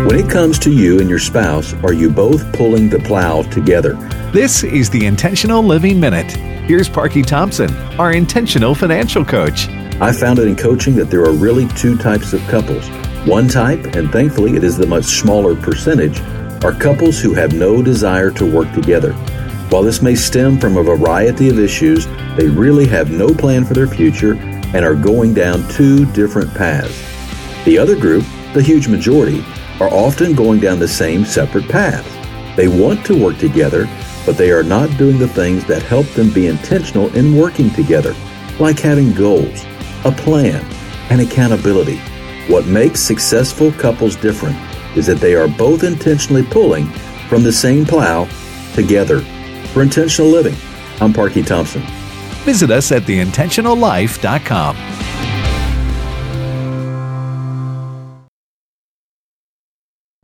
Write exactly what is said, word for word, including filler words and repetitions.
When it comes to you and your spouse, are you both pulling the plow together? This is the Intentional Living Minute. Here's Parky Thompson, our intentional financial coach. I found it in coaching that there are really two types of couples. One type, and thankfully it is the much smaller percentage, are couples who have no desire to work together. While this may stem from a variety of issues, they really have no plan for their future and are going down two different paths. The other group, the huge majority, are often going down the same separate paths. They want to work together, but they are not doing the things that help them be intentional in working together, like having goals, a plan, and accountability. What makes successful couples different is that they are both intentionally pulling from the same plow together. For Intentional Living, I'm Parky Thompson. Visit us at the intentional life dot com.